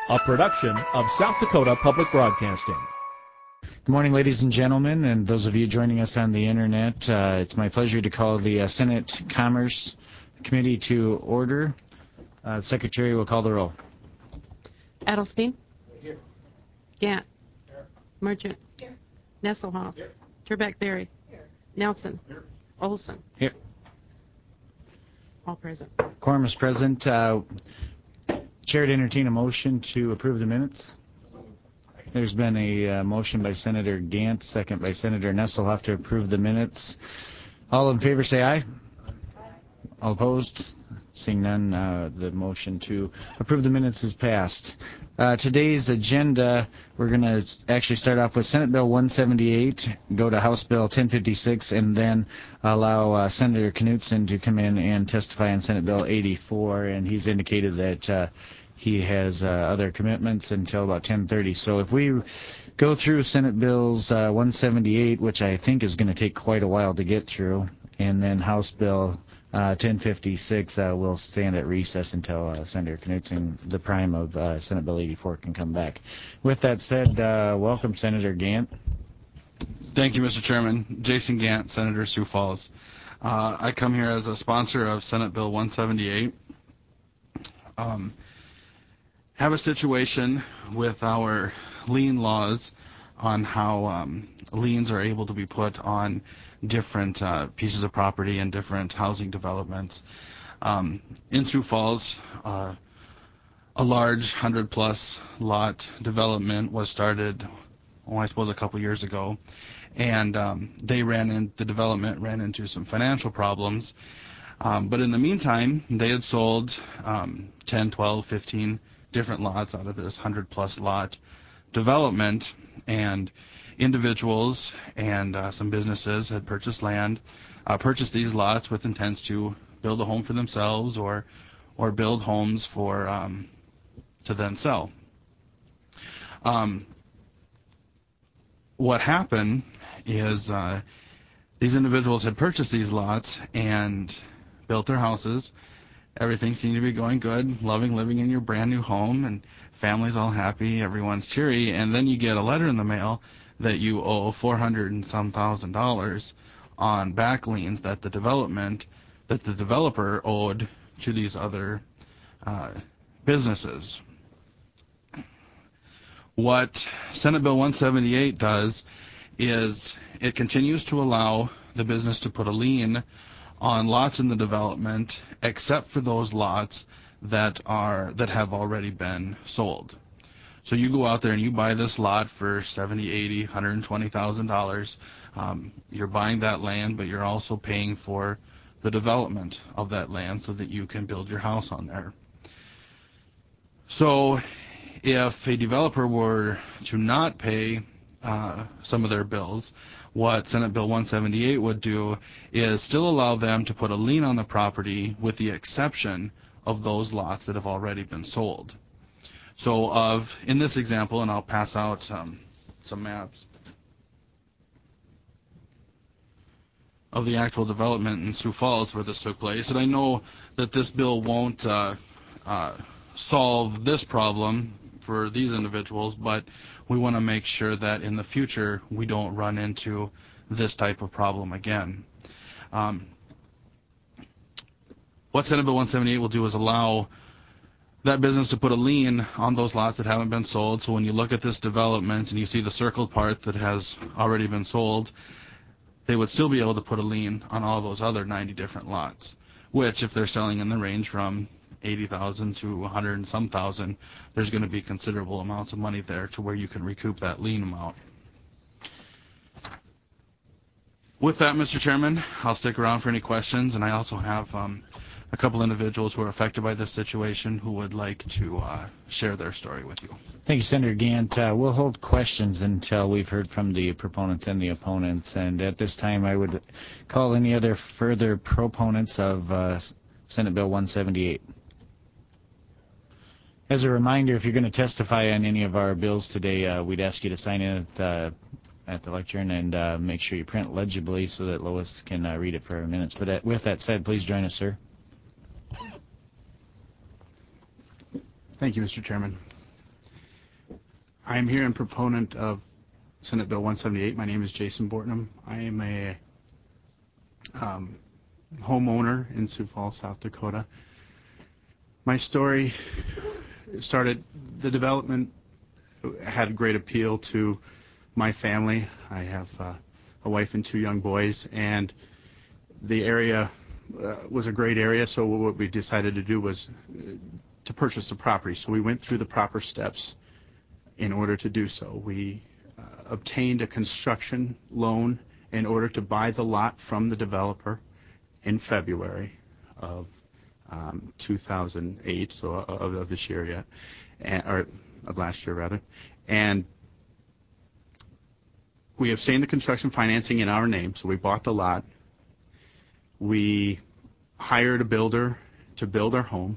a production of South Dakota Public Broadcasting. Good morning, ladies and gentlemen, and those of you joining us on the internet. It's my pleasure to call the Senate Commerce Committee to order. The Secretary will call the roll. Adelstein. Here. Gant. Here. Merchant. Here. Nesselhoff. Here. Turbeck-Berry. Here. Nelson. Here. Olson. Here. All present. Quorum is present. Chair to entertain a motion to approve the minutes. There's been a motion by Senator Gant, second by Senator Nesselhoff to approve the minutes. All in favor say aye. Aye. All opposed? Seeing none, the motion to approve the minutes is passed. Today's agenda, we're going to actually start off with Senate Bill 178, go to House Bill 1056, and then allow Senator Knutson to come in and testify on Senate Bill 84, and he's indicated that he has other commitments until about 10:30. So if we go through Senate Bills 178, which I think is going to take quite a while to get through, and then House Bill 1056 will stand at recess until Senator Knutson, the prime of Senate Bill 84, can come back. With that said, welcome, Senator Gant. Thank you, Mr. Chairman. Jason Gant, Senator Sioux Falls. I come here as a sponsor of Senate Bill 178. Have a situation with our lien laws on how liens are able to be put on different pieces of property and different housing developments. In Sioux Falls, a large 100-plus lot development was started, I suppose, a couple years ago, and the development ran into some financial problems. But in the meantime, they had sold 10, 12, 15 different lots out of this 100-plus lot development, and individuals and some businesses had purchased these lots with intents to build a home for themselves or build homes for to then sell. What happened is these individuals had purchased these lots and built their houses. Everything seemed to be going good, loving living in your brand new home, and family's all happy, everyone's cheery, and then you get a letter in the mail that you owe $400 and some thousand on back liens that the developer owed to these other businesses. What Senate Bill 178 does is it continues to allow the business to put a lien on lots in the development, except for those lots that have already been sold. So you go out there and you buy this lot for $70, $80, $120,000. You're buying that land, but you're also paying for the development of that land so that you can build your house on there. So if a developer were to not pay some of their bills, what Senate Bill 178 would do is still allow them to put a lien on the property with the exception of those lots that have already been sold. So in this example, and I'll pass out some maps of the actual development in Sioux Falls where this took place, and I know that this bill won't solve this problem for these individuals, but we want to make sure that in the future we don't run into this type of problem again. What Senate Bill 178 will do is allow that business to put a lien on those lots that haven't been sold. So when you look at this development and you see the circled part that has already been sold, they would still be able to put a lien on all those other 90 different lots, which if they're selling in the range from $80,000 to $100 and some thousand, there's going to be considerable amounts of money there to where you can recoup that lien amount. With that, Mr. Chairman, I'll stick around for any questions, and I also have a couple individuals who are affected by this situation who would like to share their story with you. Thank you, Senator Gant. We'll hold questions until we've heard from the proponents and the opponents, and at this time I would call any other further proponents of Senate Bill 178. As a reminder, if you're going to testify on any of our bills today, we'd ask you to sign in at the lectern and make sure you print legibly so that Lois can read it for our minutes. But with that said, please join us, sir. Thank you, Mr. Chairman. I'm here in proponent of Senate Bill 178. My name is Jason Bortnam. I am a homeowner in Sioux Falls, South Dakota. My story started, the development had great appeal to my family. I have a wife and 2 young boys, and the area was a great area, so what we decided to do was to purchase the property. So we went through the proper steps in order to do so. We obtained a construction loan in order to buy the lot from the developer in February of 2008, so of this year yet, or of last year rather. And we obtained the construction financing in our name, so we bought the lot. We hired a builder to build our home.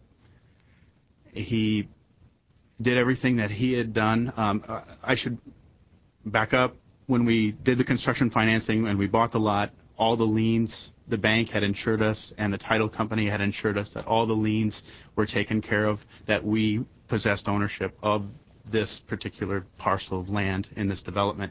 He did everything that he had done. I should back up. When we did the construction financing and we bought the lot, all the liens, the bank had insured us and the title company had insured us that all the liens were taken care of, that we possessed ownership of this particular parcel of land in this development.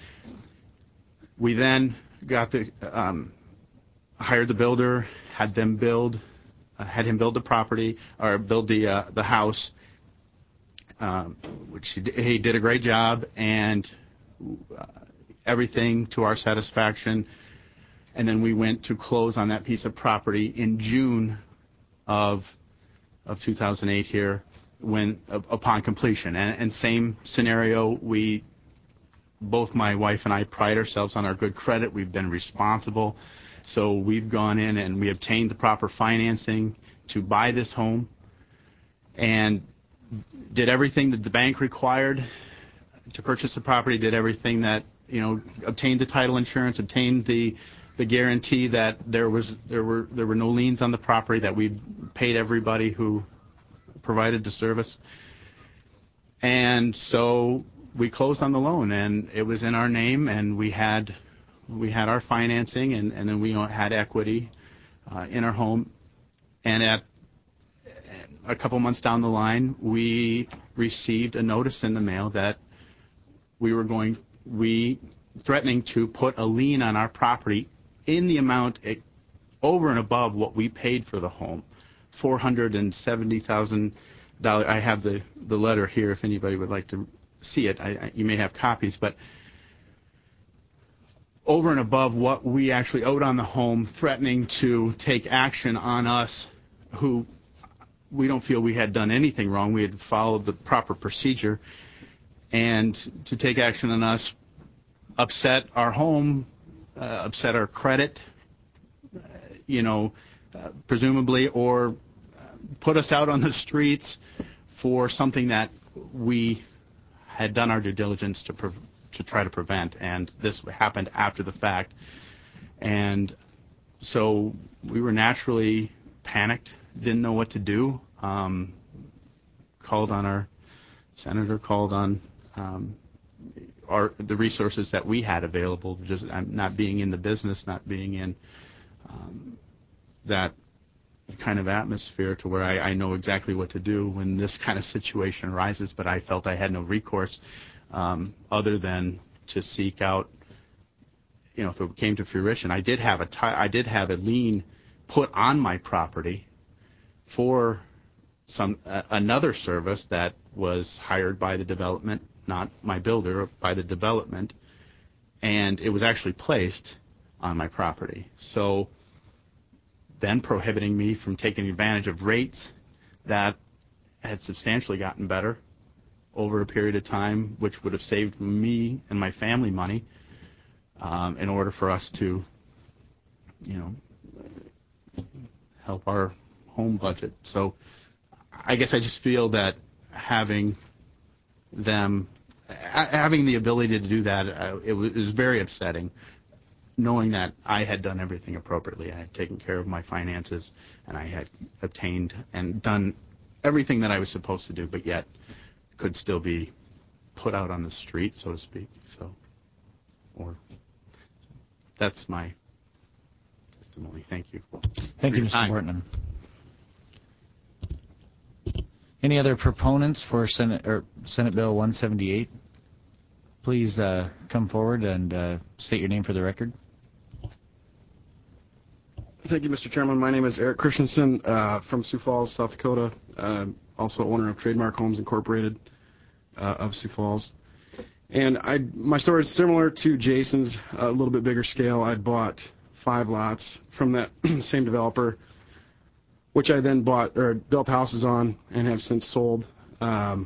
We then got the hired the builder, had him build the property or build the house, which he did a great job, and everything to our satisfaction. And then we went to close on that piece of property in June of 2008 here, when upon completion. And same scenario, both my wife and I pride ourselves on our good credit. We've been responsible. So we've gone in and we obtained the proper financing to buy this home and did everything that the bank required to purchase the property, did everything that, obtained the title insurance, obtained the guarantee that there were no liens on the property, that we paid everybody who provided the service. And so we closed on the loan, and it was in our name, and we had our financing, and then we had equity in our home. And at a couple months down the line, we received a notice in the mail that we threatening to put a lien on our property in the amount over and above what we paid for the home, $470,000. I have the letter here if anybody would like to see it. You may have copies, but over and above what we actually owed on the home, threatening to take action on us, who we don't feel we had done anything wrong. We had followed the proper procedure, and to take action on us, upset our home, upset our credit, presumably, or put us out on the streets for something that we had done our due diligence to try to prevent. And this happened after the fact. And so we were naturally panicked, didn't know what to do, called on our senator, called on the resources that we had available, just not being in the business, not being in that kind of atmosphere to where I know exactly what to do when this kind of situation arises, but I felt I had no recourse other than to seek out, if it came to fruition. I did have a lien put on my property for another service that was hired by the development, not my builder, by the development, and it was actually placed on my property. So then prohibiting me from taking advantage of rates that had substantially gotten better over a period of time, which would have saved me and my family money in order for us to, help our home budget. So I guess I just feel that having the ability to do that, it was very upsetting, knowing that I had done everything appropriately. I had taken care of my finances, and I had obtained and done everything that I was supposed to do, but yet could still be put out on the street, so to speak. That's my testimony. Thank you. Thank you, For your Mr. time. Bortnam. Any other proponents for Senate Bill 178? Please come forward and state your name for the record. Thank you, Mr. Chairman. My name is Eric Christensen from Sioux Falls, South Dakota, also owner of Trademark Homes Incorporated of Sioux Falls. And my story is similar to Jason's, a little bit bigger scale. I bought 5 lots from that same developer, which I then built houses on and have since sold. The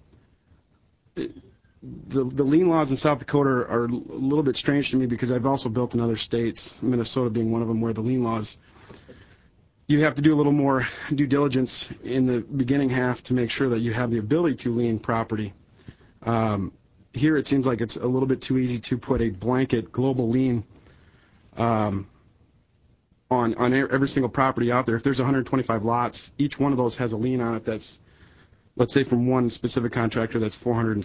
lien laws in South Dakota are a little bit strange to me because I've also built in other states, Minnesota being one of them, where the lien laws, you have to do a little more due diligence in the beginning half to make sure that you have the ability to lien property. Here it seems like it's a little bit too easy to put a blanket global lien on every single property out there. If there's 125 lots, each one of those has a lien on it that's, let's say from one specific contractor, that's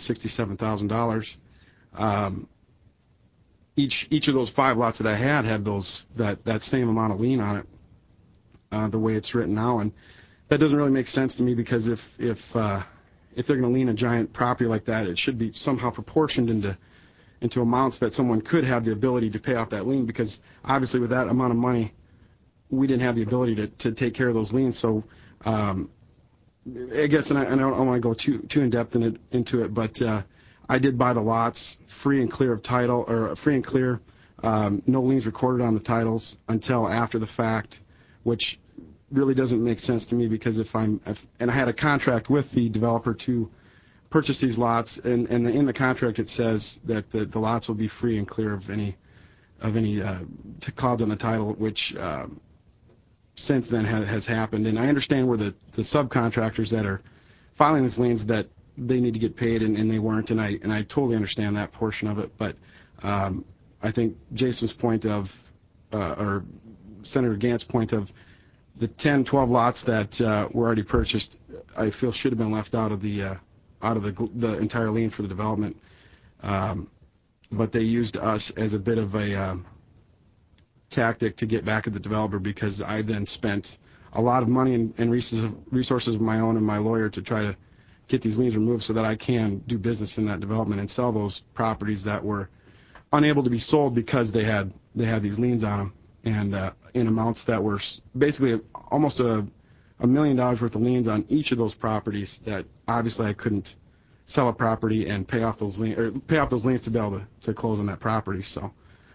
$467,000. Each of those 5 lots that I had that same amount of lien on it, the way it's written now, and that doesn't really make sense to me because if they're going to lien a giant property like that, it should be somehow proportioned into amounts that someone could have the ability to pay off that lien, because obviously with that amount of money, we didn't have the ability to take care of those liens. So I guess, and I don't want to go too in depth into it, but I did buy the lots free and clear of title, or free and clear, no liens recorded on the titles until after the fact, which really doesn't make sense to me, because and I had a contract with the developer to purchase these lots, and in the contract it says that the lots will be free and clear of any clouds on the title, which since then has happened. And I understand where the subcontractors that are filing these liens, that they need to get paid, and they weren't, and I totally understand that portion of it. But I think Jason's point of, or Senator Gant's point of, the 10, 12 lots that were already purchased, I feel should have been left out of the entire lien for the development. But they used us as a bit of a tactic to get back at the developer, because I then spent a lot of money and resources of my own and my lawyer to try to get these liens removed so that I can do business in that development and sell those properties that were unable to be sold because they had these liens on them, and in amounts that were basically almost $1 million worth of liens on each of those properties, that obviously I couldn't sell a property and pay off those liens to be able to close on that property. So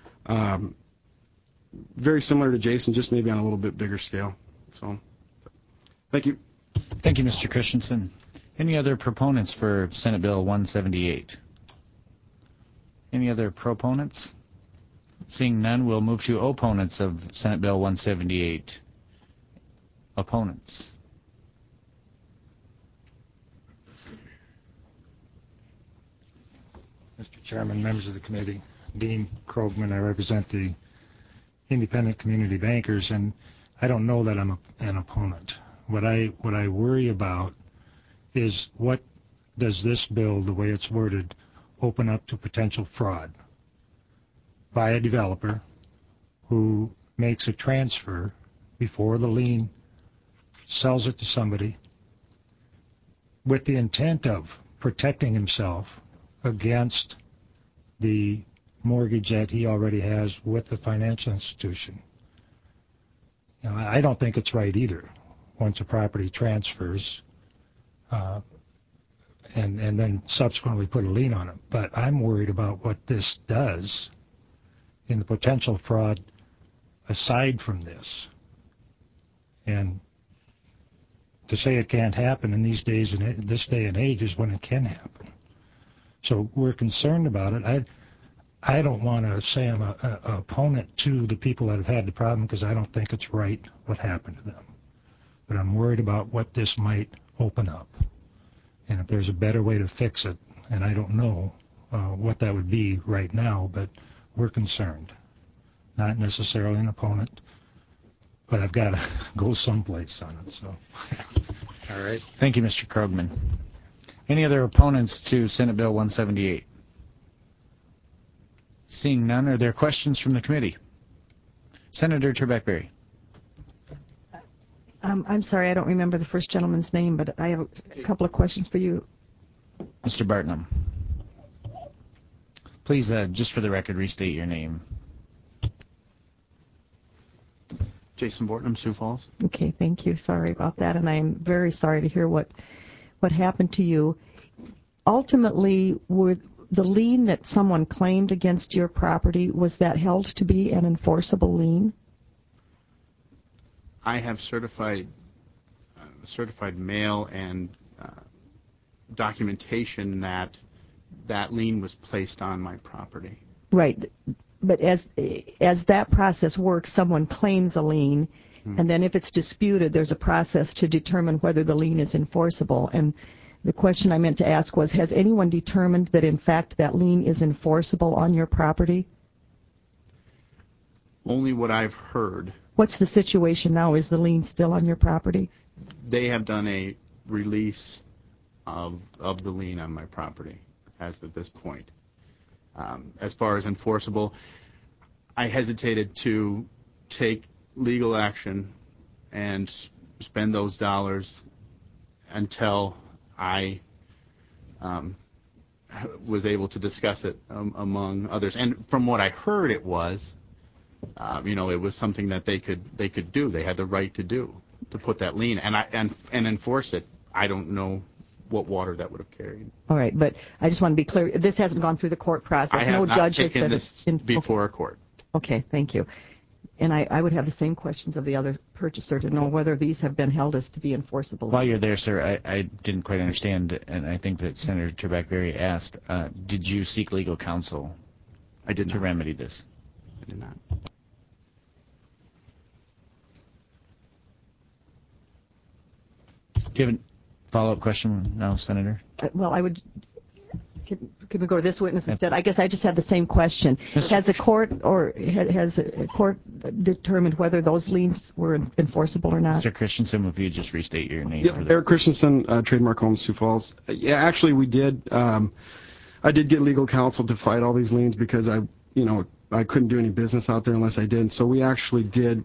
very similar to Jason, just maybe on a little bit bigger scale. So thank you. Thank you, Mr. Christensen. Any other proponents for Senate Bill 178? Any other proponents? Seeing none, we'll move to opponents of Senate Bill 178. Opponents. Mr. Chairman, members of the committee, Dean Krogman, I represent the independent community bankers, and I don't know that I'm an opponent. What I worry about is, what does this bill, the way it's worded, open up to potential fraud by a developer who makes a transfer before the lien, sells it to somebody with the intent of protecting himself against the mortgage that he already has with the financial institution. I don't think it's right either, once a property transfers and then subsequently put a lien on it. But I'm worried about what this does in the potential fraud aside from this. And to say it can't happen in these days, and this day and age, is when it can happen. So we're concerned about it. I don't want to say I'm an opponent to the people that have had the problem, because I don't think it's right what happened to them. But I'm worried about what this might open up, and if there's a better way to fix it. And I don't know what that would be right now, but we're concerned. Not necessarily an opponent, but I've got to go someplace on it. So, all right. Thank you, Mr. Krogman. Any other opponents to Senate Bill 178? Seeing none, are there questions from the committee? Senator Trebek-Berry. I'm sorry, I don't remember the first gentleman's name, but I have a couple of questions for you. Mr. Bartnum. Please, just for the record, restate your name. Jason Bortnam, Sioux Falls. Okay, thank you. Sorry about that, and I am very sorry to hear what happened to you. Ultimately, were the lien that someone claimed against your property, was that held to be an enforceable lien? I have certified mail and documentation that lien was placed on my property. Right, but as that process works, someone claims a lien, and then if it's disputed, there's a process to determine whether the lien is enforceable. And the question I meant to ask was, has anyone determined that in fact that lien is enforceable on your property? Only what I've heard. What's the situation now? Is the lien still on your property? They have done a release of the lien on my property as of this point. As far as enforceable, I hesitated to take legal action and spend those dollars until I was able to discuss it among others. And from what I heard, it was, it was something that they could do. They had the right to do, to put that lien and enforce it. I don't know what water that would have carried. All right, but I just want to be clear. This hasn't gone through the court process. I have no not judge has taken said this it's before a court. Okay, thank you. And I would have the same questions of the other purchaser to know whether these have been held as to be enforceable. While you're there, sir, I didn't quite understand, and I think that Senator Turbeck-Berry asked, did you seek legal counsel I did not. to remedy this? I did not. Do you have a follow-up question now, Senator? Well, I would. Can we go to this witness instead? I guess I just have the same question. Has a court determined whether those liens were enforceable or not? Mr. Christensen, if you just restate your name. Yep, Eric Christensen, Trademark Homes, Sioux Falls. Yeah, actually, we did. I did get legal counsel to fight all these liens because I couldn't do any business out there unless I did. So we actually did.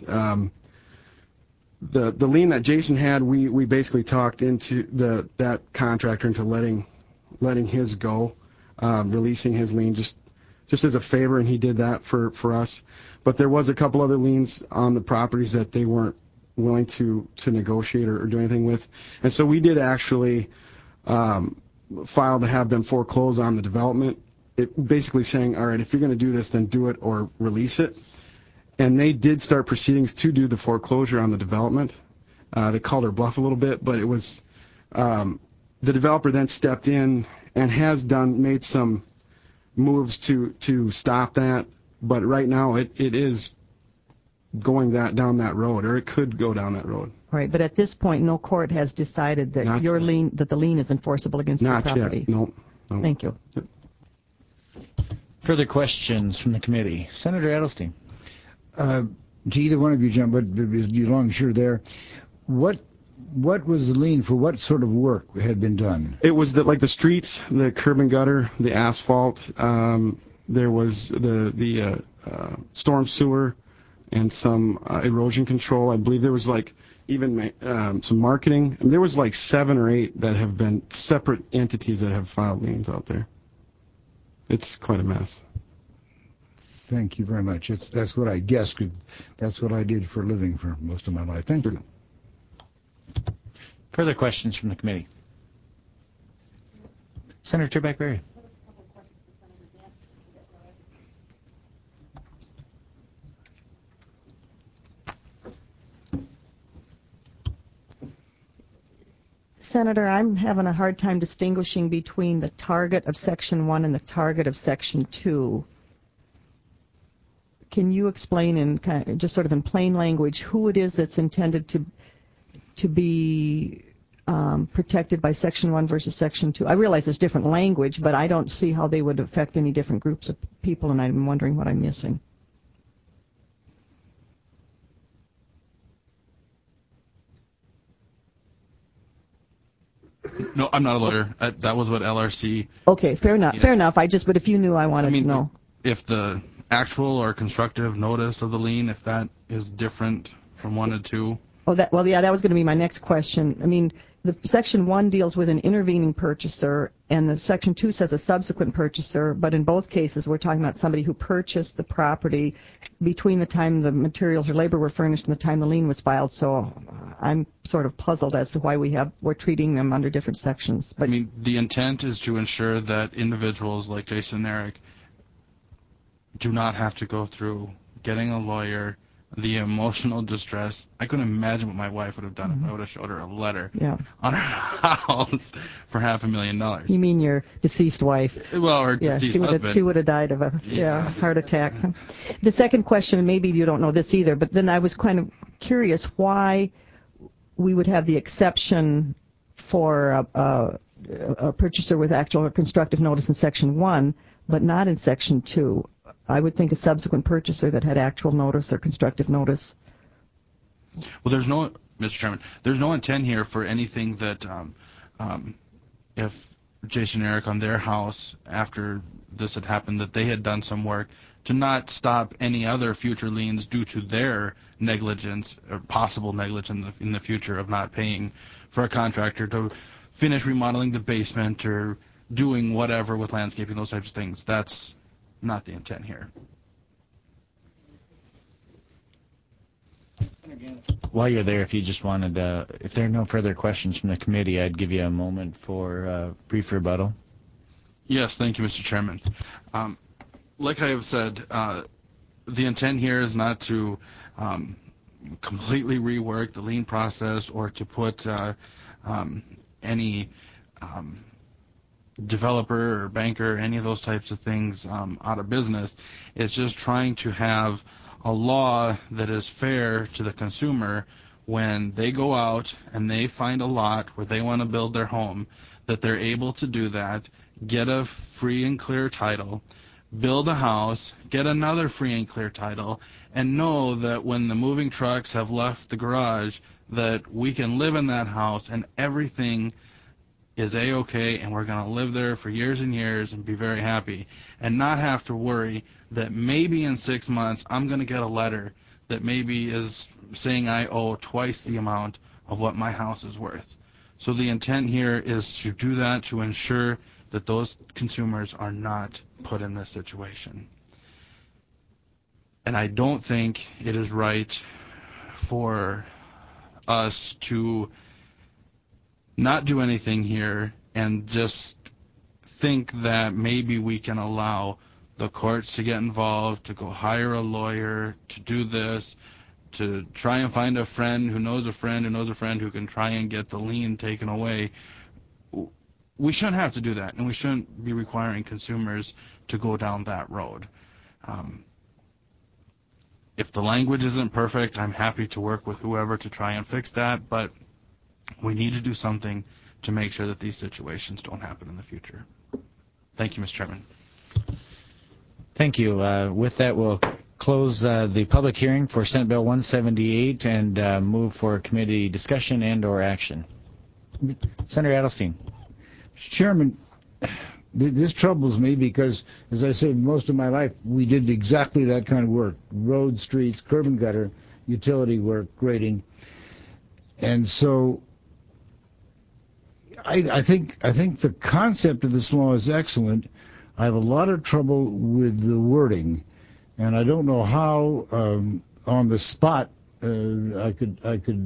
The lien that Jason had, we basically talked into that contractor into letting his go, releasing his lien just as a favor, and he did that for us. But there was a couple other liens on the properties that they weren't willing to negotiate or do anything with, and so we did actually file to have them foreclose on the development. It basically saying, all right, if you're going to do this, then do it or release it. And they did start proceedings to do the foreclosure on the development. They called her bluff a little bit, but it was the developer then stepped in and has made some moves to stop that. But right now it is going down that road, or it could go down that road. All right, but at this point, no court has decided that that the lien is enforceable against your property. Not yet. No. Thank you. Yep. Further questions from the committee? Senator Edelstein. To either one of you, John, but as long as you're there, what was the lien for? What sort of work had been done? It was the streets, the curb and gutter, the asphalt. There was the storm sewer and some erosion control. I believe there was even some marketing. There was 7 or 8 that have been separate entities that have filed liens out there. It's quite a mess. Thank you very much. That's what I guessed. That's what I did for a living for most of my life. Thank you. Further questions from the committee? Senator Turbeck-Berry. Senator, I'm having a hard time distinguishing between the target of Section 1 and the target of Section 2. Can you explain in just sort of in plain language who it is that's intended to be protected by Section 1 versus Section 2? I realize there's different language, but I don't see how they would affect any different groups of people, and I'm wondering what I'm missing. No, I'm not a lawyer. That was what LRC. Okay, fair enough. Yeah. Fair enough. But if you knew, I wanted to know. If the actual or constructive notice of the lien, if that is different from 1 to 2, that was going to be my next question. I mean, the Section 1 deals with an intervening purchaser, and the Section 2 says a subsequent purchaser, but in both cases we're talking about somebody who purchased the property between the time the materials or labor were furnished and the time the lien was filed. So I'm sort of puzzled as to why we're treating them under different sections. But I mean, the intent is to ensure that individuals like Jason and Eric do not have to go through getting a lawyer, the emotional distress. I couldn't imagine what my wife would have done if I would have showed her a letter on her house for $500,000. You mean your deceased wife? Well, her deceased husband. She would have died of a heart attack. The second question, maybe you don't know this either, but then I was kind of curious why we would have the exception for a purchaser with actual or constructive notice in Section 1, but not in Section 2. I would think a subsequent purchaser that had actual notice or constructive notice. Well, Mr. Chairman, there's no intent here for anything that if Jason and Eric on their house, after this had happened, that they had done some work to not stop any other future liens due to their negligence or possible negligence in the future of not paying for a contractor to finish remodeling the basement or doing whatever with landscaping, those types of things. That's not the intent here. While you're there, if you just wanted, if there are no further questions from the committee, I'd give you a moment for brief rebuttal. Yes, thank you, Mr. Chairman. Like I have said, the intent here is not to completely rework the lien process or to put any developer or banker, any of those types of things out of business. It's just trying to have a law that is fair to the consumer when they go out and they find a lot where they want to build their home, that they're able to do that, get a free and clear title, build a house, get another free and clear title, and know that when the moving trucks have left the garage, that we can live in that house and everything is A-okay, and we're going to live there for years and years and be very happy, and not have to worry that maybe in 6 months I'm going to get a letter that maybe is saying I owe twice the amount of what my house is worth. So the intent here is to do that to ensure that those consumers are not put in this situation. And I don't think it is right for us to not do anything here and just think that maybe we can allow the courts to get involved, to go hire a lawyer, to do this, to try and find a friend who knows a friend who knows a friend who can try and get the lien taken away. We shouldn't have to do that, and we shouldn't be requiring consumers to go down that road. If the language isn't perfect, I'm happy to work with whoever to try and fix that, but we need to do something to make sure that these situations don't happen in the future. Thank you, Mr. Chairman. Thank you. With that, we'll close the public hearing for Senate Bill 178 and move for committee discussion and or action. Senator Adelstein. Mr. Chairman, this troubles me because, as I said, most of my life we did exactly that kind of work: road, streets, curb and gutter, utility work, grading. And so I think the concept of this law is excellent. I have a lot of trouble with the wording, and I don't know how on the spot I could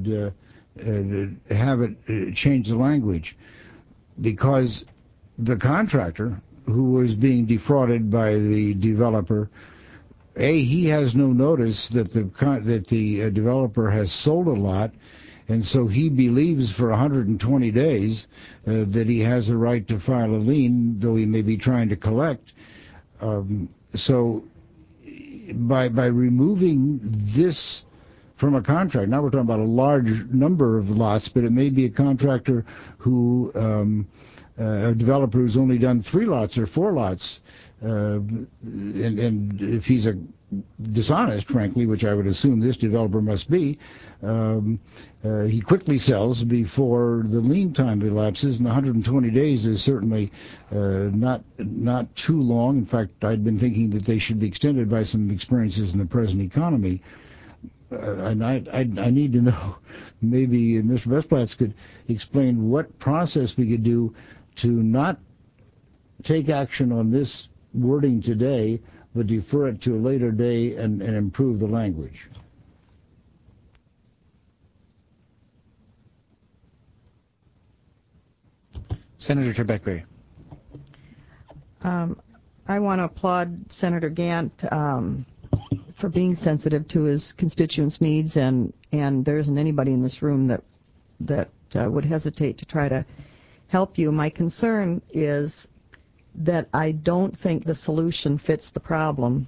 have it change the language, because the contractor who was being defrauded by the developer, he has no notice that the developer has sold a lot, and so he believes for 120 days that he has a right to file a lien, though he may be trying to collect. So by removing this from a contract, now we're talking about a large number of lots, but it may be a contractor who, a developer who's only done 3 lots or 4 lots, and if he's a dishonest, frankly, which I would assume this developer must be, he quickly sells before the lien time elapses, and 120 days is certainly not too long. In fact, I'd been thinking that they should be extended by some experiences in the present economy. And I need to know maybe Mr. Bestplatz could explain what process we could do to not take action on this wording today, but defer it to a later day and improve the language. Senator Beckberry. I want to applaud Senator Gant for being sensitive to his constituents' needs, and there isn't anybody in this room that would hesitate to try to help you. My concern is that I don't think the solution fits the problem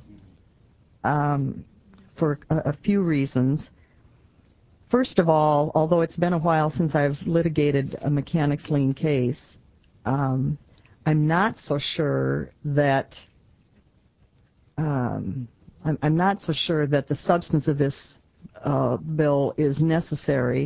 for a few reasons. First of all, although it's been a while since I've litigated a mechanics lien case, I'm not so sure that I'm not so sure that the substance of this bill is necessary.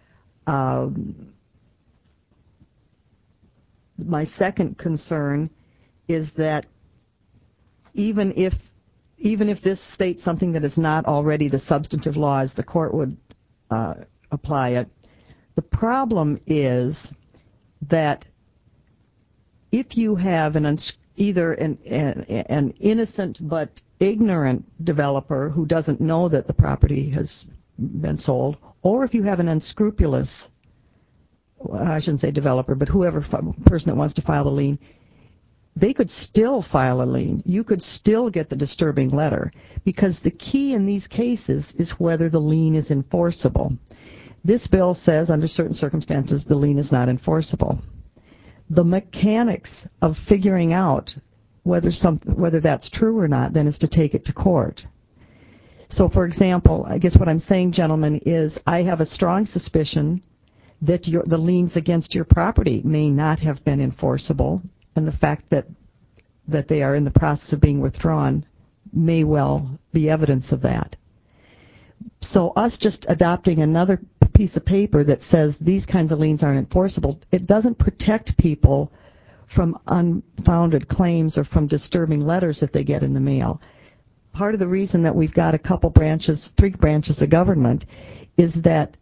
My second concern is that even if this states something that is not already the substantive laws, the court would apply it. The problem is that if you have either an innocent but ignorant developer who doesn't know that the property has been sold, or if you have an unscrupulous, I shouldn't say developer, but whoever person that wants to file a lien, they could still file a lien. You could still get the disturbing letter, because the key in these cases is whether the lien is enforceable. This bill says under certain circumstances the lien is not enforceable. The mechanics of figuring out whether that's true or not then is to take it to court. So, for example, I guess what I'm saying, gentlemen, is I have a strong suspicion that the liens against your property may not have been enforceable, and the fact that they are in the process of being withdrawn may well be evidence of that. So us just adopting another piece of paper that says these kinds of liens aren't enforceable, it doesn't protect people from unfounded claims or from disturbing letters that they get in the mail. Part of the reason that we've got three branches of government, is that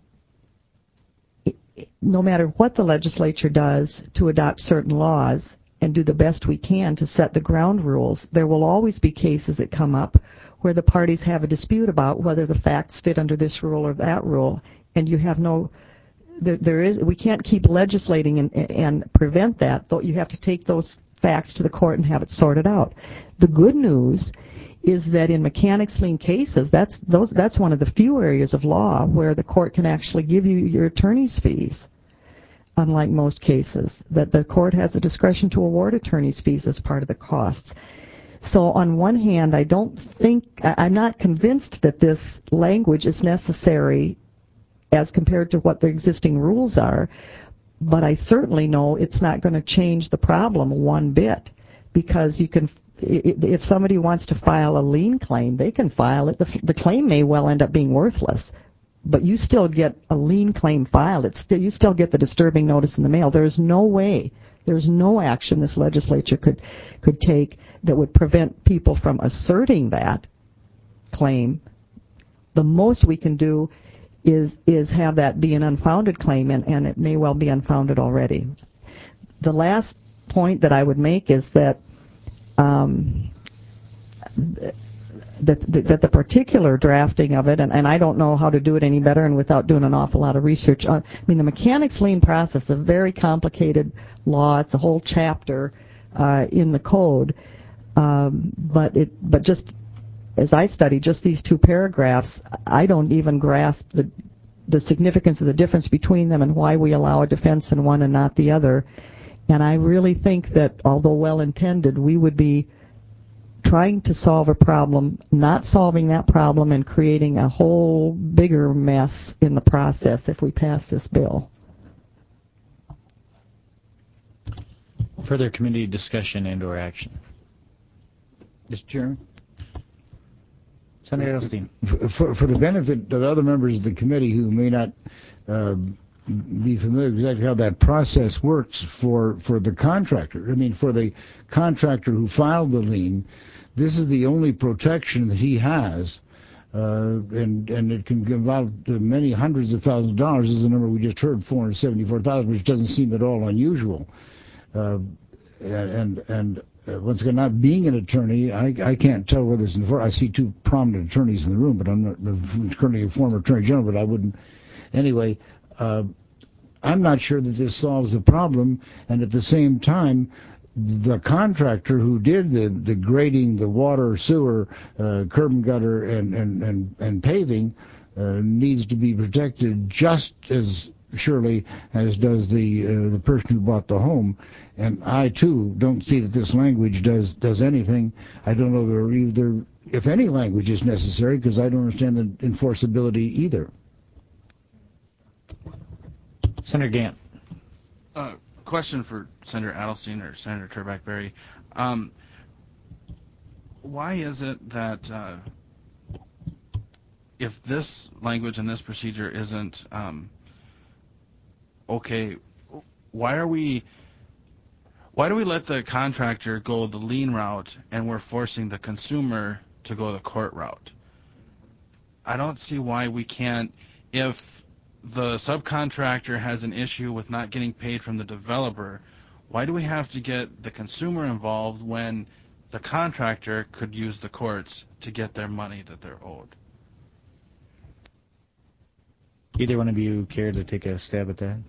no matter what the legislature does to adopt certain laws and do the best we can to set the ground rules, there will always be cases that come up where the parties have a dispute about whether the facts fit under this rule or that rule, and you have we can't keep legislating and prevent that, though you have to take those facts to the court and have it sorted out. The good news is that in mechanics lien cases, that's one of the few areas of law where the court can actually give you your attorney's fees, unlike most cases, that the court has the discretion to award attorney's fees as part of the costs. So on one hand, I'm not convinced that this language is necessary as compared to what the existing rules are, but I certainly know it's not going to change the problem one bit, because if somebody wants to file a lien claim, they can file it. The claim may well end up being worthless, but you still get a lien claim filed. You still get the disturbing notice in the mail. There's no action this legislature could take that would prevent people from asserting that claim. The most we can do is have that be an unfounded claim, and it may well be unfounded already. The last point that I would make is that the particular drafting of it, and I don't know how to do it any better and without doing an awful lot of research. The mechanics lien process is a very complicated law. It's a whole chapter in the code, but just as I study just these two paragraphs, I don't even grasp the significance of the difference between them and why we allow a defense in one and not the other. And I really think that, although well-intended, we would be trying to solve a problem, not solving that problem, and creating a whole bigger mess in the process if we pass this bill. Further committee discussion and/or action. Mr. Chairman. Senator Edelstein. For the benefit of the other members of the committee who may not be familiar exactly how that process works for the contractor. For the contractor who filed the lien, this is the only protection that he has and it can involve many hundreds of thousands of dollars. Is the number we just heard, $474,000, which doesn't seem at all unusual. Once again, not being an attorney, I can't tell whether it's I see two prominent attorneys in the room, but I'm not currently a former attorney general, but I wouldn't. Anyway, I'm not sure that this solves the problem, and at the same time, the contractor who did the grading, the water, sewer, curb and gutter, and paving needs to be protected just as surely as does the person who bought the home. And I too don't see that this language does anything. I don't know if any language is necessary, because I don't understand the enforceability either. Senator Gant. Question for Senator Adelstein or Senator Turbeck-Berry. Why is it that if this language and this procedure isn't okay, why do we let the contractor go the lien route and we're forcing the consumer to go the court route? I don't see why we can't. If the subcontractor has an issue with not getting paid from the developer, why do we have to get the consumer involved when the contractor could use the courts to get their money that they're owed? Either one of you care to take a stab at that?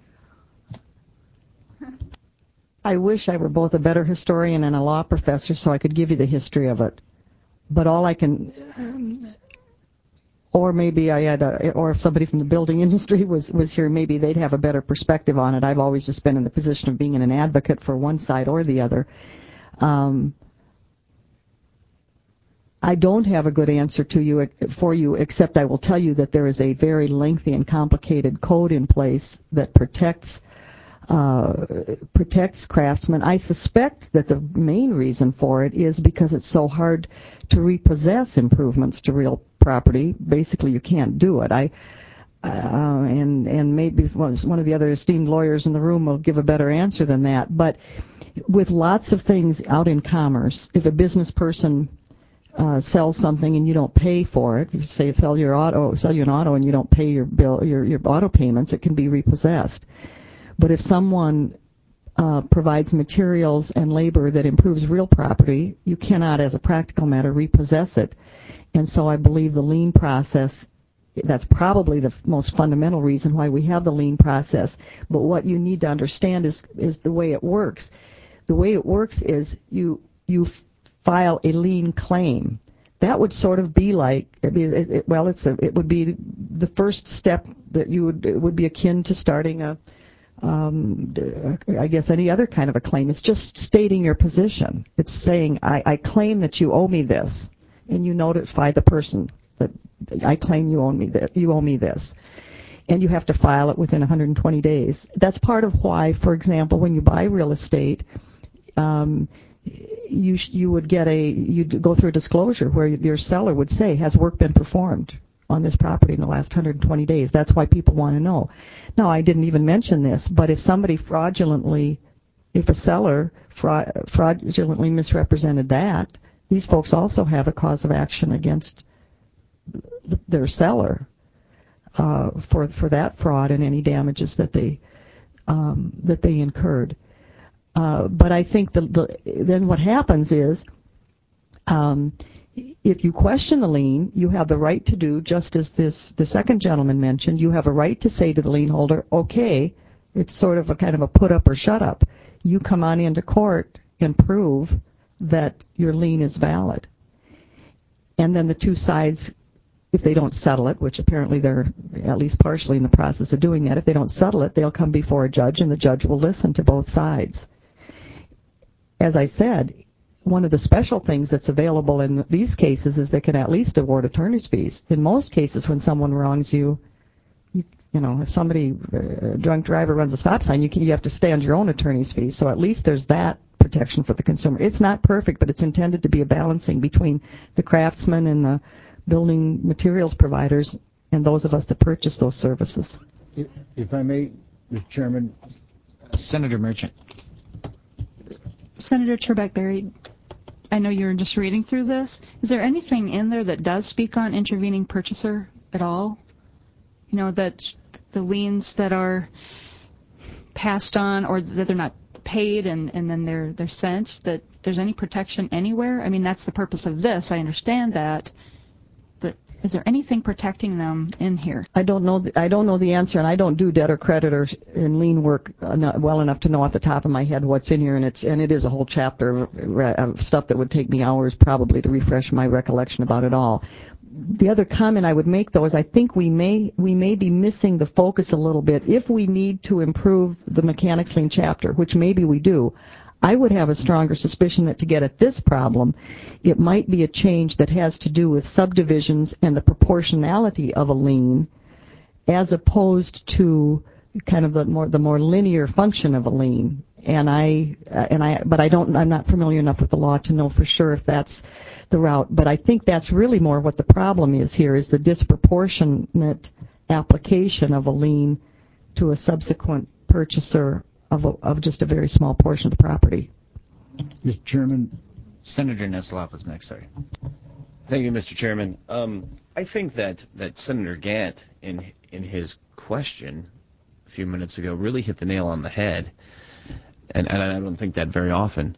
I wish I were both a better historian and a law professor so I could give you the history of it. But all I can, or maybe or if somebody from the building industry was here, maybe they'd have a better perspective on it. I've always just been in the position of being an advocate for one side or the other. I don't have a good answer for you, except I will tell you that there is a very lengthy and complicated code in place that protects craftsmen. I suspect that the main reason for it is because it's so hard to repossess improvements to real property. Basically, you can't do it. And maybe one of the other esteemed lawyers in the room will give a better answer than that. But with lots of things out in commerce, if a business person sells something and you don't pay for it, if you say sell you an auto and you don't pay your bill, your auto payments, it can be repossessed. But if someone provides materials and labor that improves real property, you cannot, as a practical matter, repossess it. And so I believe the lien process, that's probably the most fundamental reason why we have the lien process. But what you need to understand is the way it works. The way it works is you file a lien claim. That would sort of be like, it would be the first step that it would be akin to starting I guess any other kind of a claim. It's just stating your position. It's saying, I claim that you owe me this, and you notify the person that I claim you owe me this. And you have to file it within 120 days. That's part of why, for example, when you buy real estate, you'd go through a disclosure where your seller would say, has work been performed on this property in the last 120 days. That's why people want to know. Now, I didn't even mention this, but if a seller fraudulently misrepresented that, these folks also have a cause of action against their seller for that fraud and any damages that they incurred. But I think then what happens is, if you question the lien, you have the right to do, just as the second gentleman mentioned, you have a right to say to the lien holder, okay, it's sort of a kind of a put up or shut up. You come on into court and prove that your lien is valid. And then the two sides, if they don't settle it, which apparently they're at least partially in the process of doing that, if they don't settle it, they'll come before a judge and the judge will listen to both sides. As I said, one of the special things that's available in these cases is they can at least award attorney's fees. In most cases, when someone wrongs you, if somebody, a drunk driver runs a stop sign, you have to stay on your own attorney's fees. So at least there's that protection for the consumer. It's not perfect, but it's intended to be a balancing between the craftsmen and the building materials providers and those of us that purchase those services. If I may, Mr. Chairman. Senator Merchant. Senator Turbeck-Berry, I know you're just reading through this. Is there anything in there that does speak on intervening purchaser at all? You know, that the liens that are passed on or that they're not paid and then they're sent, that there's any protection anywhere? I mean, that's the purpose of this. I understand that. But is there anything protecting them in here? I don't know the answer, and I don't do debtor creditor and lien work well enough to know off the top of my head what's in here, and it is a whole chapter of stuff that would take me hours probably to refresh my recollection about it all. The other comment I would make, though, is I think we may be missing the focus a little bit. If we need to improve the mechanics lien chapter, which maybe we do, I would have a stronger suspicion that to get at this problem, it might be a change that has to do with subdivisions and the proportionality of a lien, as opposed to kind of the more linear function of a lien. I'm not familiar enough with the law to know for sure if that's the route. But I think that's really more what the problem is here, is the disproportionate application of a lien to a subsequent purchaser of just a very small portion of the property. Mr. Chairman, Senator Nesloff is next. Sorry. Thank you, Mr. Chairman. I think that Senator Gant, in his question a few minutes ago, really hit the nail on the head, and I don't think that very often.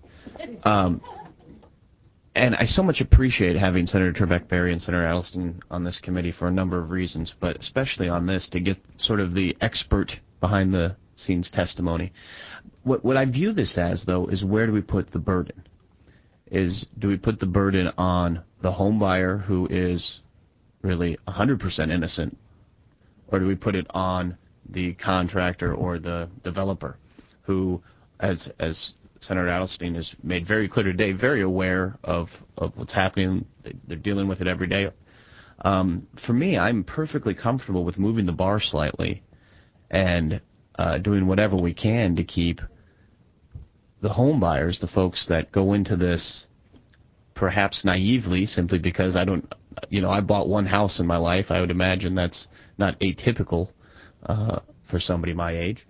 And I so much appreciate having Senator Turbeck-Berry and Senator Adelstein on this committee for a number of reasons, but especially on this to get sort of the expert behind the scenes testimony. What I view this as, though, is where do we put the burden? Do we put the burden on the home buyer who is really 100% innocent, or do we put it on the contractor or the developer who, as Senator Adelstein has made very clear today, very aware of what's happening. They're dealing with it every day. For me, I'm perfectly comfortable with moving the bar slightly and doing whatever we can to keep the home buyers, the folks that go into this perhaps naively simply because I bought one house in my life. I would imagine that's not atypical for somebody my age.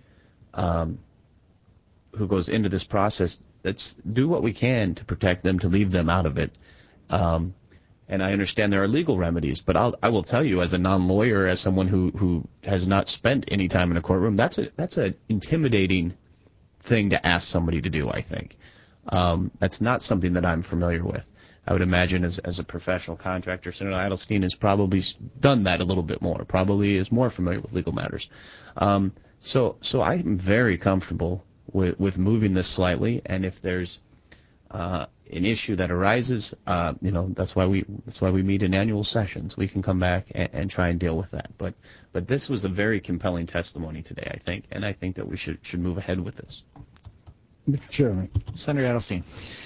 Who goes into this process, let's do what we can to protect them, to leave them out of it. And I understand there are legal remedies, but I will tell you, as a non-lawyer, as someone who has not spent any time in a courtroom, that's an intimidating thing to ask somebody to do, I think. That's not something that I'm familiar with. I would imagine as a professional contractor, Senator Adelstein has probably done that a little bit more, probably is more familiar with legal matters. So I'm very comfortable with moving this slightly, and if there's an issue that arises, that's why we meet in annual sessions. We can come back and try and deal with that. But this was a very compelling testimony today, I think, and I think that we should move ahead with this. Mr. Chairman. Senator Adelstein.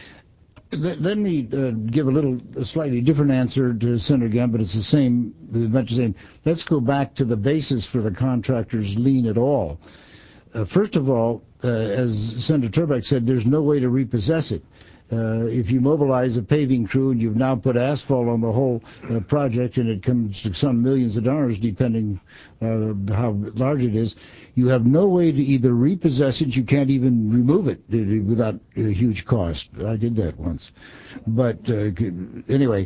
Let me give a slightly different answer to Senator Gant, but it's much the same. Let's go back to the basis for the contractor's lien at all. First of all, as Senator Turbeck said, there's no way to repossess it. If you mobilize a paving crew and you've now put asphalt on the whole project and it comes to some millions of dollars, depending how large it is, you have no way to either repossess it, you can't even remove it without a huge cost. I did that once. But anyway,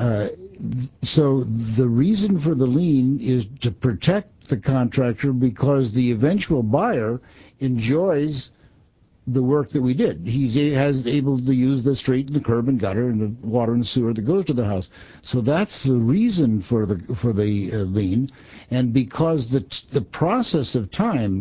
so the reason for the lien is to protect the contractor because the eventual buyer enjoys the work that we did. He has able to use the street and the curb and gutter and the water and sewer that goes to the house. So that's the reason for the lien. And because the process of time,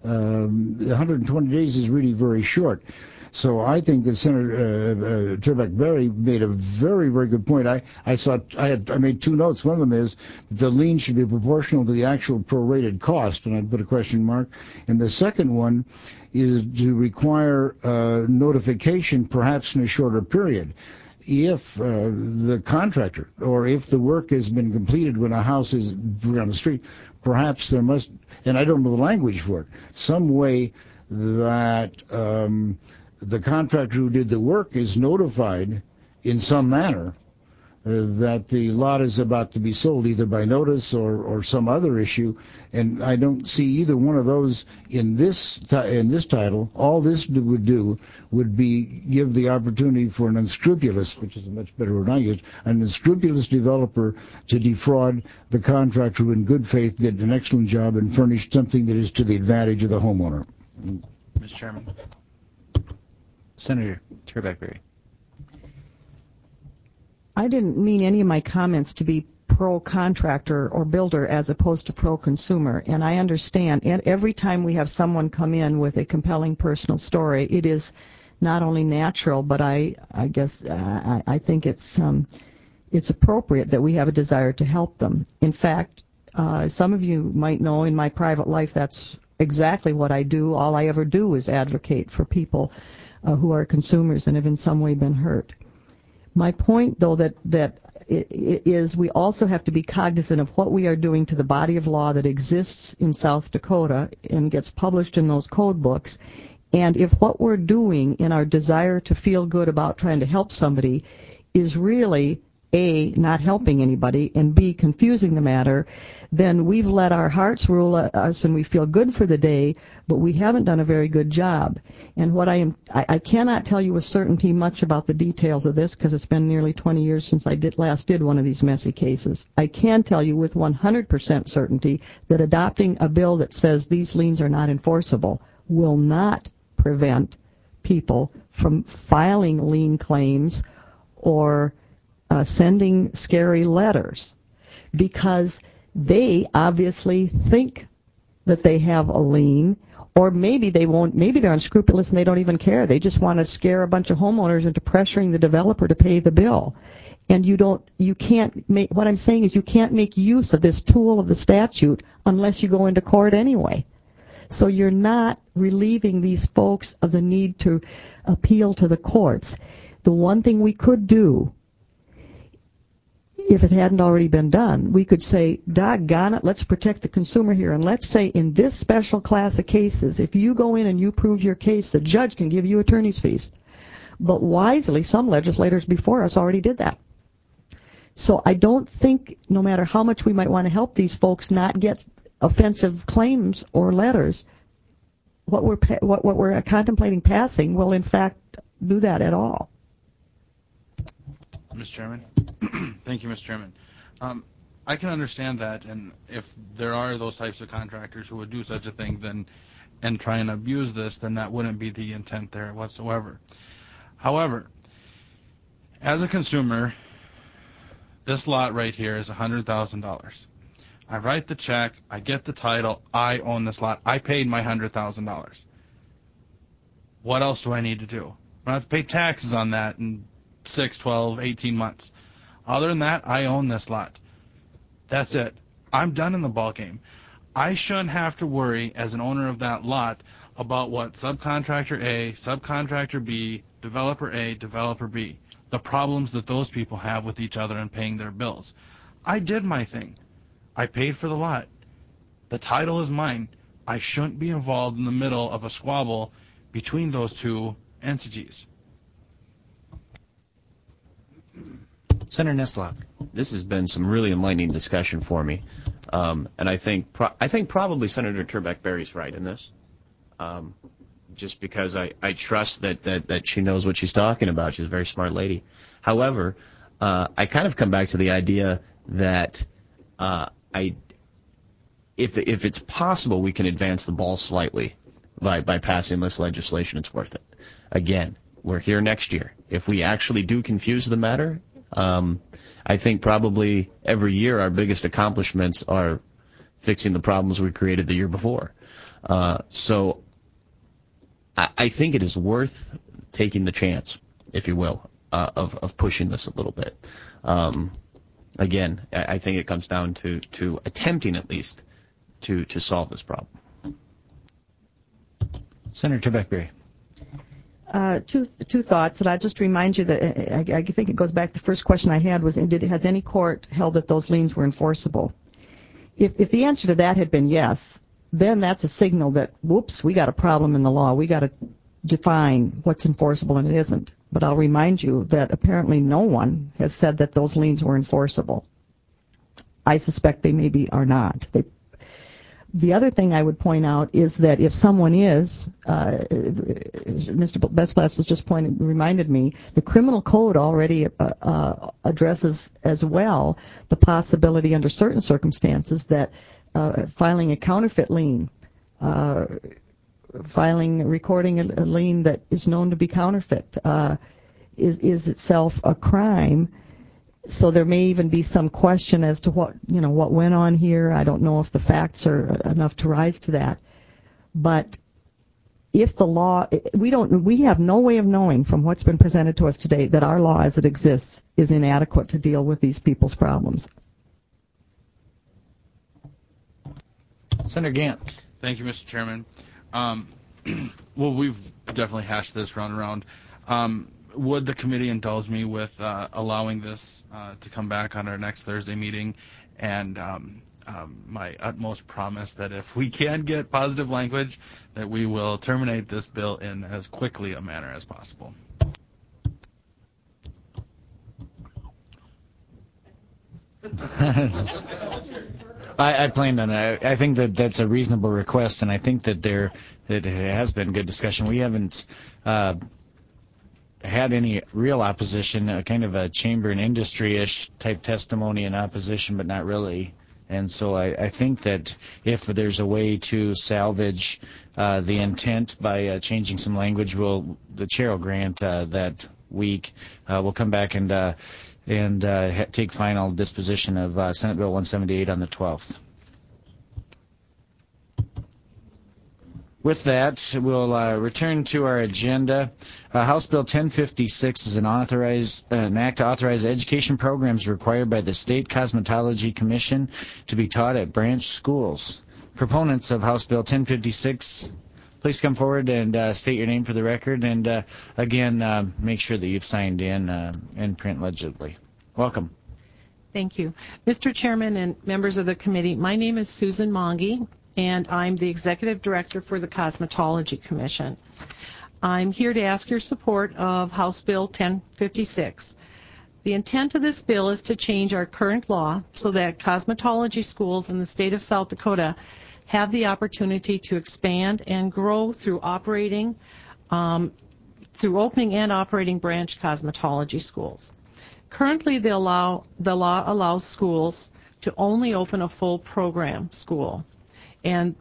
120 days is really very short. So I think that Senator Turbeck-Berry made a very, very good point. I made two notes. One of them is the lien should be proportional to the actual prorated cost, and I put a question mark. And the second one is to require notification, perhaps in a shorter period. If the contractor or if the work has been completed when a house is on the street, perhaps there must, and I don't know the language for it, some way that the contractor who did the work is notified in some manner that the lot is about to be sold either by notice or some other issue, and I don't see either one of those in this title. All this would do would be give the opportunity for an unscrupulous, which is a much better word I use, an unscrupulous developer to defraud the contractor who in good faith did an excellent job and furnished something that is to the advantage of the homeowner. Mr. Chairman. Senator Turbeck-Berry. I didn't mean any of my comments to be pro-contractor or builder as opposed to pro-consumer, and I understand. And every time we have someone come in with a compelling personal story, it is not only natural, but I guess I think it's appropriate that we have a desire to help them. In fact, some of you might know in my private life that's exactly what I do. All I ever do is advocate for people who are consumers and have in some way been hurt. My point, though, that is we also have to be cognizant of what we are doing to the body of law that exists in South Dakota and gets published in those code books. And if what we're doing in our desire to feel good about trying to help somebody is really, A, not helping anybody, and B, confusing the matter, then we've let our hearts rule us and we feel good for the day, but we haven't done a very good job. And what I cannot tell you with certainty much about the details of this because it's been nearly 20 years since I last did one of these messy cases. I can tell you with 100% certainty that adopting a bill that says these liens are not enforceable will not prevent people from filing lien claims or sending scary letters, because they obviously think that they have a lien, or maybe they won't. Maybe they're unscrupulous and they don't even care. They just want to scare a bunch of homeowners into pressuring the developer to pay the bill. And you can't make. What I'm saying is you can't make use of this tool of the statute unless you go into court anyway. So you're not relieving these folks of the need to appeal to the courts. The one thing we could do, if it hadn't already been done, we could say, doggone it, let's protect the consumer here. And let's say in this special class of cases, if you go in and you prove your case, the judge can give you attorney's fees. But wisely, some legislators before us already did that. So I don't think, no matter how much we might want to help these folks not get offensive claims or letters, what we're contemplating passing will in fact do that at all. Mr. Chairman. Thank you, Mr. Chairman. I can understand that, and if there are those types of contractors who would do such a thing and try and abuse this, then that wouldn't be the intent there whatsoever. However, as a consumer, this lot right here is $100,000. I write the check, I get the title, I own this lot, I paid my $100,000. What else do I need to do? I don't have to pay taxes on that in 6, 12, 18 months. Other than that, I own this lot. That's it. I'm done in the ballgame. I shouldn't have to worry as an owner of that lot about what subcontractor A, subcontractor B, developer A, developer B, the problems that those people have with each other and paying their bills. I did my thing. I paid for the lot. The title is mine. I shouldn't be involved in the middle of a squabble between those two entities. Senator Neslov. This has been some really enlightening discussion for me, and I think probably Senator Turbeck-Berry's right in this, just because I trust that she knows what she's talking about. She's a very smart lady. However, I kind of come back to the idea that if it's possible, we can advance the ball slightly by passing this legislation. It's worth it. Again, we're here next year. If we actually do confuse the matter, I think probably every year our biggest accomplishments are fixing the problems we created the year before. So I think it is worth taking the chance, if you will, of pushing this a little bit. Again, I think it comes down to attempting at least to solve this problem. Senator Turbeck-Berry. Two thoughts, and I'll just remind you that I think it goes back to the first question I had was, has any court held that those liens were enforceable? If the answer to that had been yes, then that's a signal that, whoops, we got a problem in the law. We got to define what's enforceable and it isn't. But I'll remind you that apparently no one has said that those liens were enforceable. I suspect they maybe are not. The other thing I would point out is that if someone is, Mr. Bestplas has just reminded me, the criminal code already addresses as well the possibility under certain circumstances that filing a counterfeit lien, recording a lien that is known to be counterfeit is itself a crime. So there may even be some question as to what went on here. I don't know if the facts are enough to rise to that. But if the law, we have no way of knowing from what's been presented to us today that our law as it exists is inadequate to deal with these people's problems. Senator Gant. Thank you, Mr. Chairman. Well, we've definitely hashed this round and round. Would the committee indulge me with allowing this to come back on our next Thursday meeting, and my utmost promise that if we can get positive language, that we will terminate this bill in as quickly a manner as possible. I planned on that. I think that that's a reasonable request, and I think that there has been good discussion. We haven't had any real opposition, kind of a chamber and industry-ish type testimony in opposition, but not really. And so I think that if there's a way to salvage the intent by changing some language, the chair will grant that week. We'll come back and take final disposition of Senate Bill 178 on the 12th. With that, we'll return to our agenda. House Bill 1056 is an act to authorize education programs required by the State Cosmetology Commission to be taught at branch schools. Proponents of House Bill 1056, please come forward and state your name for the record, and again, make sure that you've signed in print legibly. Welcome. Thank you. Mr. Chairman and members of the committee, my name is Susan Monge, and I'm the Executive Director for the Cosmetology Commission. I'm here to ask your support of House Bill 1056. The intent of this bill is to change our current law so that cosmetology schools in the state of South Dakota have the opportunity to expand and grow through opening and operating branch cosmetology schools. Currently, the law allows schools to only open a full program school. And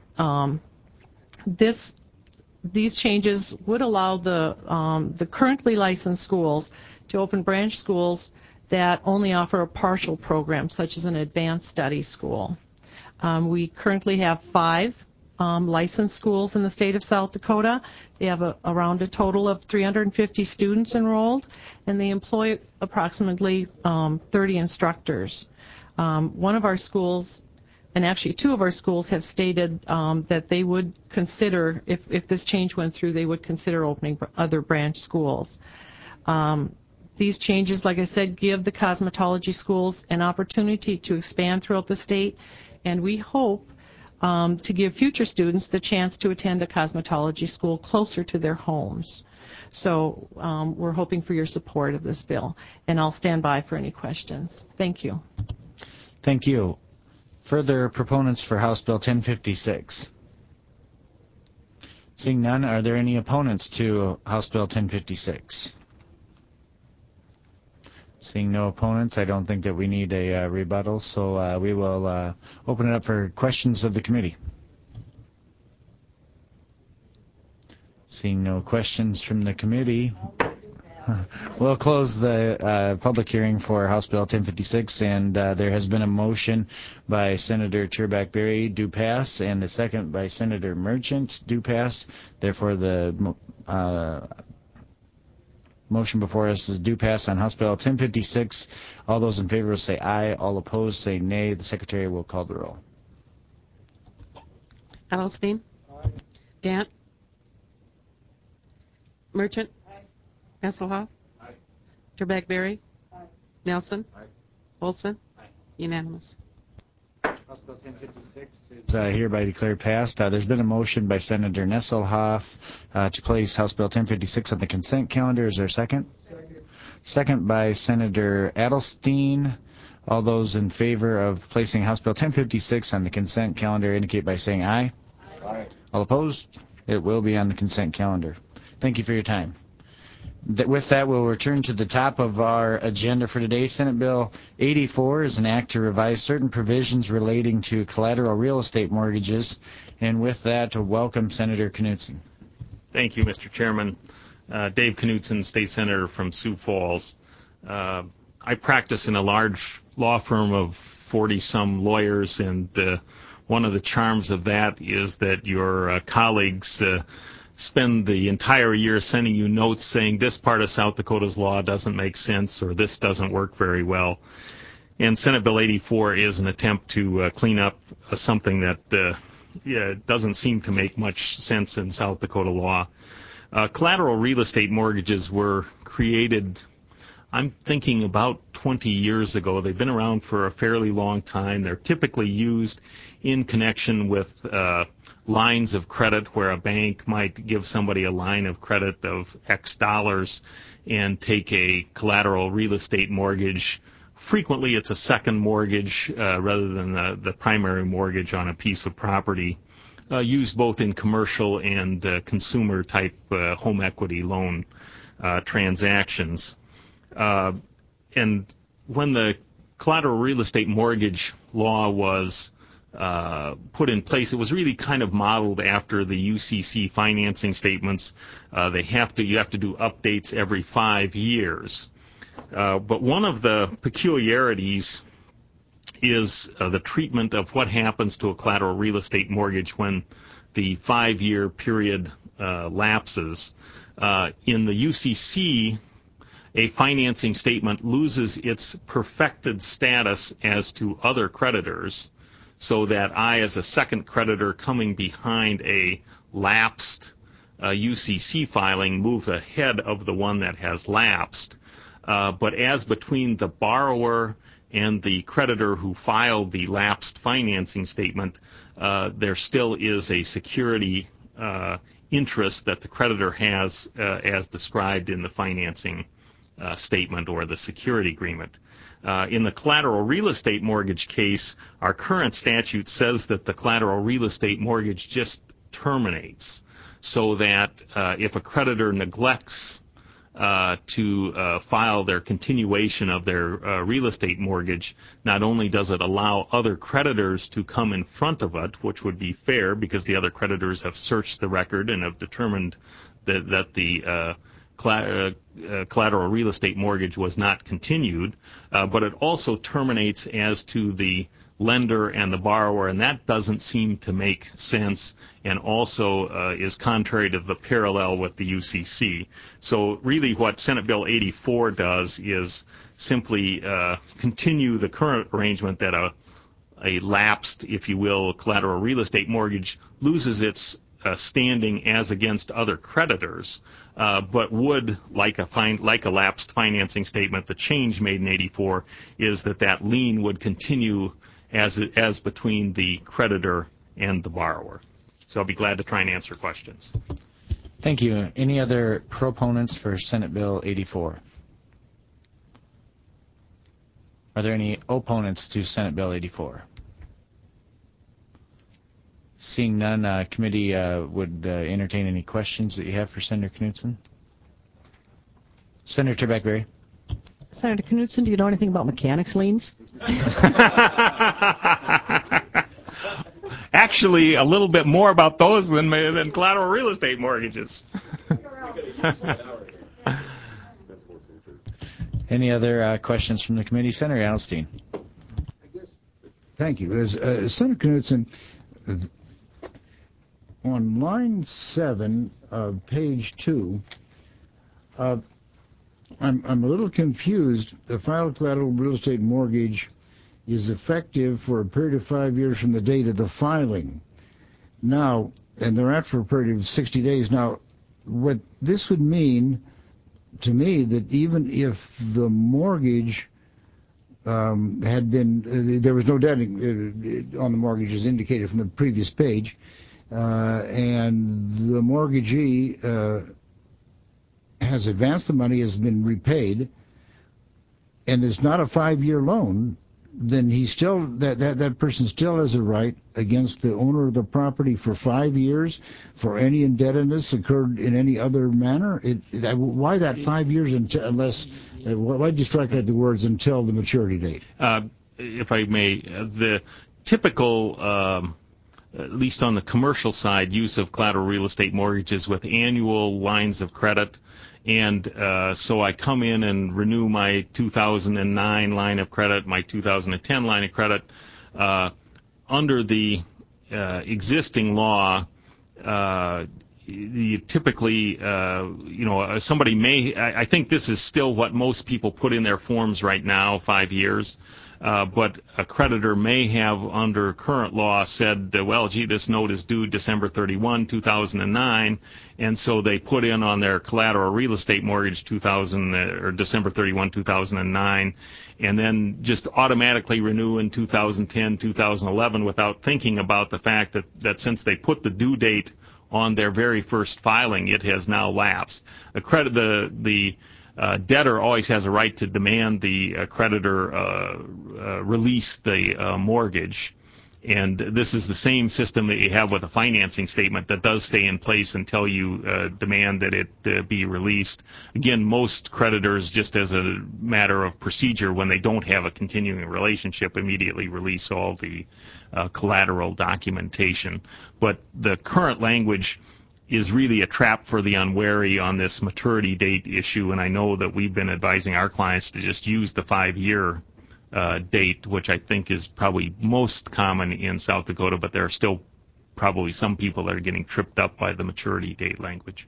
these changes would allow the currently licensed schools to open branch schools that only offer a partial program, such as an advanced study school. We currently have 5 licensed schools in the state of South Dakota. They have around a total of 350 students enrolled, and they employ approximately 30 instructors. One of our schools, and actually 2 of our schools, have stated that they would consider, if this change went through, they would consider opening other branch schools. These changes, like I said, give the cosmetology schools an opportunity to expand throughout the state, and we hope to give future students the chance to attend a cosmetology school closer to their homes. So we're hoping for your support of this bill, and I'll stand by for any questions. Thank you. Thank you. Further proponents for House Bill 1056? Seeing none, are there any opponents to House Bill 1056? Seeing no opponents, I don't think that we need a rebuttal, so we will open it up for questions of the committee. Seeing no questions from the committee, we'll close the public hearing for House Bill 1056, and there has been a motion by Senator Turbeck Berry, do pass, and a second by Senator Merchant, do pass. Therefore, the motion before us is do pass on House Bill 1056. All those in favor will say aye. All opposed say nay. The Secretary will call the roll. Adelstein? Aye. Gant? Merchant? Aye. Hasselhoff? Aye. Turbeck Berry? Aye. Nelson? Aye. Olson? Aye. Unanimous. House Bill 1056 is hereby declared passed. There's been a motion by Senator Nesselhoff to place House Bill 1056 on the consent calendar. Is there a second? Second by Senator Adelstein. All those in favor of placing House Bill 1056 on the consent calendar indicate by saying aye. Aye. All opposed? It will be on the consent calendar. Thank you for your time. With that, we'll return to the top of our agenda for today. Senate Bill 84 is an act to revise certain provisions relating to collateral real estate mortgages. And with that, welcome Senator Knudsen. Thank you, Mr. Chairman. Dave Knudsen, State Senator from Sioux Falls. I practice in a large law firm of 40-some lawyers, and one of the charms of that is that your colleagues spend the entire year sending you notes saying this part of South Dakota's law doesn't make sense or this doesn't work very well. And Senate Bill 84 is an attempt to clean up something that doesn't seem to make much sense in South Dakota law. Collateral real estate mortgages were created, I'm thinking, about 20 years ago. They've been around for a fairly long time. They're typically used in connection with lines of credit where a bank might give somebody a line of credit of X dollars and take a collateral real estate mortgage. Frequently, it's a second mortgage rather than the primary mortgage on a piece of property, used both in commercial and consumer-type home equity loan transactions. And when the collateral real estate mortgage law was put in place, it was really kind of modeled after the UCC financing statements. You have to do updates every 5 years. But one of the peculiarities is the treatment of what happens to a collateral real estate mortgage when the 5-year period lapses. In the UCC, a financing statement loses its perfected status as to other creditors, so that I, as a second creditor coming behind a lapsed UCC filing, move ahead of the one that has lapsed. But as between the borrower and the creditor who filed the lapsed financing statement, there still is a security interest that the creditor has as described in the financing statement or the security agreement. In the collateral real estate mortgage case, our current statute says that the collateral real estate mortgage just terminates, so that if a creditor neglects to file their continuation of their real estate mortgage, not only does it allow other creditors to come in front of it, which would be fair because the other creditors have searched the record and have determined that the collateral real estate mortgage was not continued, but it also terminates as to the lender and the borrower, and that doesn't seem to make sense, and also is contrary to the parallel with the UCC. So really what Senate Bill 84 does is simply continue the current arrangement that a lapsed, if you will, collateral real estate mortgage loses its standing as against other creditors, but would, like a lapsed financing statement, the change made in 84 is that lien would continue as between the creditor and the borrower. So I'll be glad to try and answer questions. Thank you. Any other proponents for Senate Bill 84? Are there any opponents to Senate Bill 84? Seeing none, committee would entertain any questions that you have for Senator Knudsen. Senator Beckberry. Senator Knudsen, do you know anything about mechanics liens? Actually, a little bit more about those than collateral real estate mortgages. Any other questions from the committee? Senator Adelstein. Thank you. Senator Knudsen, on line 7 of page 2, I'm a little confused. The filed collateral real estate mortgage is effective for a period of 5 years from the date of the filing. Now, and they're out for a period of 60 days. Now, what this would mean to me that even if the mortgage had been, there was no debt on the mortgage as indicated from the previous page, and the mortgagee has advanced the money, has been repaid, and it's not a 5-year loan, then he still, that person still has a right against the owner of the property for 5 years for any indebtedness occurred in any other manner. Why that 5 years unless? Why did you strike out the words until the maturity date? If I may, the typical, at least on the commercial side, use of collateral real estate mortgages with annual lines of credit. And so I come in and renew my 2009 line of credit, my 2010 line of credit. Under the existing law, typically, somebody may, I think this is still what most people put in their forms right now, 5 years. But a creditor may have, under current law, said, well, gee, this note is due December 31, 2009, and so they put in on their collateral real estate mortgage December 31, 2009, and then just automatically renew in 2010, 2011 without thinking about the fact that since they put the due date on their very first filing, it has now lapsed. The debtor always has a right to demand the creditor release the mortgage, and this is the same system that you have with a financing statement that does stay in place until you demand that it be released. Again, most creditors, just as a matter of procedure, when they don't have a continuing relationship, immediately release all the collateral documentation. But the current language is really a trap for the unwary on this maturity date issue, and I know that we've been advising our clients to just use the 5-year date, which I think is probably most common in South Dakota, but there are still probably some people that are getting tripped up by the maturity date language.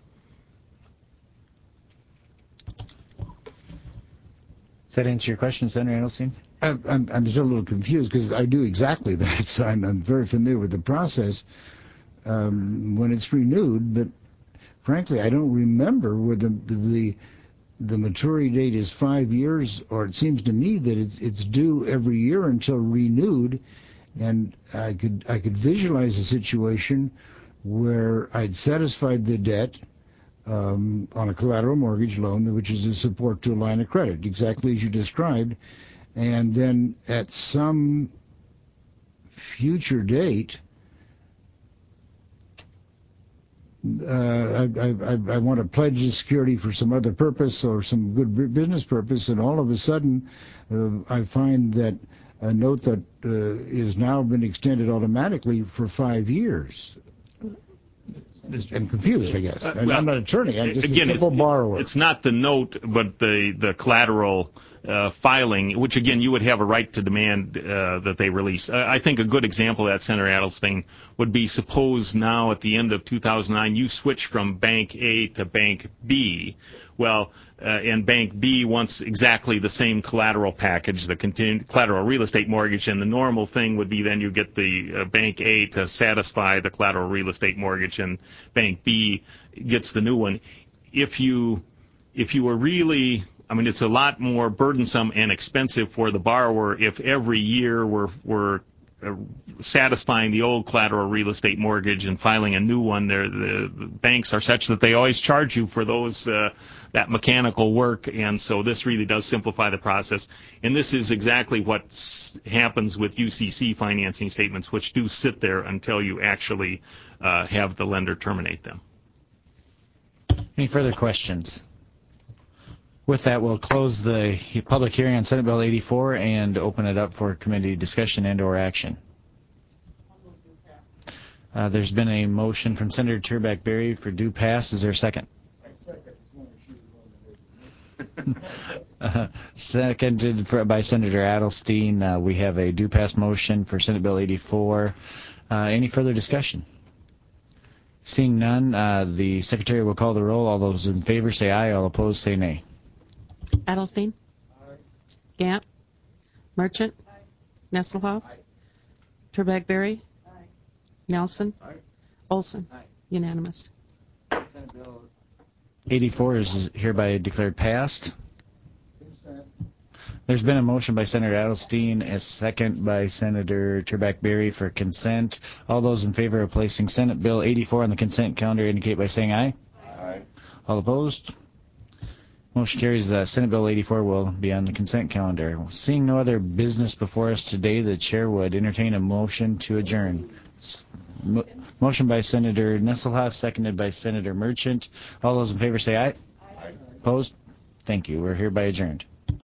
Does that answer your question, Senator Adelstein? I'm still a little confused because I do exactly that, so I'm very familiar with the process. When it's renewed, but frankly, I don't remember where the maturity date is 5 years, or it seems to me that it's due every year until renewed, and I could visualize a situation where I'd satisfied the debt on a collateral mortgage loan, which is a support to a line of credit, exactly as you described, and then at some future date, I want to pledge the security for some other purpose or some good business purpose, and all of a sudden I find that a note that is now been extended automatically for 5 years. I'm confused, I guess. I'm not an attorney. I'm just a simple borrower. It's not the note, but the collateral filing, which, again, you would have a right to demand that they release. I think a good example of that, Senator Adelstein, would be suppose now at the end of 2009 you switch from Bank A to Bank B. Well, and Bank B wants exactly the same collateral package, the collateral real estate mortgage, and the normal thing would be then you get the Bank A to satisfy the collateral real estate mortgage, and Bank B gets the new one. If you were really, I mean, it's a lot more burdensome and expensive for the borrower if every year we're satisfying the old collateral real estate mortgage and filing a new one. The banks are such that they always charge you for those that mechanical work, and so this really does simplify the process. And this is exactly what happens with UCC financing statements, which do sit there until you actually have the lender terminate them. Any further questions? With that, we'll close the public hearing on Senate Bill 84 and open it up for committee discussion and or action. There's been a motion from Senator Turbeck Berry for due pass. Is there a second? Seconded by Senator Adelstein. We have a due pass motion for Senate Bill 84. Any further discussion? Seeing none, the Secretary will call the roll. All those in favor say aye. All opposed say nay. Adelstein? Aye. Gant? Merchant? Aye. Nesselhoff? Aye. Turbeck Berry? Aye. Nelson? Aye. Olson? Aye. Unanimous. Senate Bill 84 is hereby declared passed. There's been a motion by Senator Adelstein, a second by Senator Trebek-Berry for consent. All those in favor of placing Senate Bill 84 on the consent calendar indicate by saying aye. Aye. All opposed? Motion carries. Senate Bill 84 will be on the consent calendar. Seeing no other business before us today, the chair would entertain a motion to adjourn. Motion by Senator Nesselhoff, seconded by Senator Merchant. All those in favor say aye. Aye. Opposed? Thank you. We're hereby adjourned.